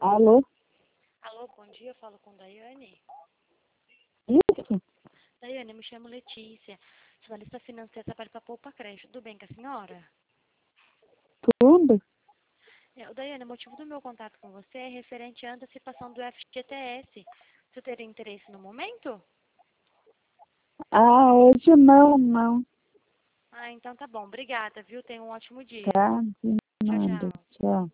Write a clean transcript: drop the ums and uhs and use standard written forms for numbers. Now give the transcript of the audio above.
Alô? Alô, bom dia, eu falo com Daiane. Isso? Daiane, eu me chamo Letícia, sou analista financeira, trabalho para Poupa Crédito. Tudo bem com a senhora? Tudo? Daiane, o motivo do meu contato com você é referente à antecipação do FGTS. Você teria interesse no momento? Ah, hoje não. Ah, então tá bom. Obrigada, viu? Tenha um ótimo dia. Tá? De Tchau, nada. tchau. Tchau.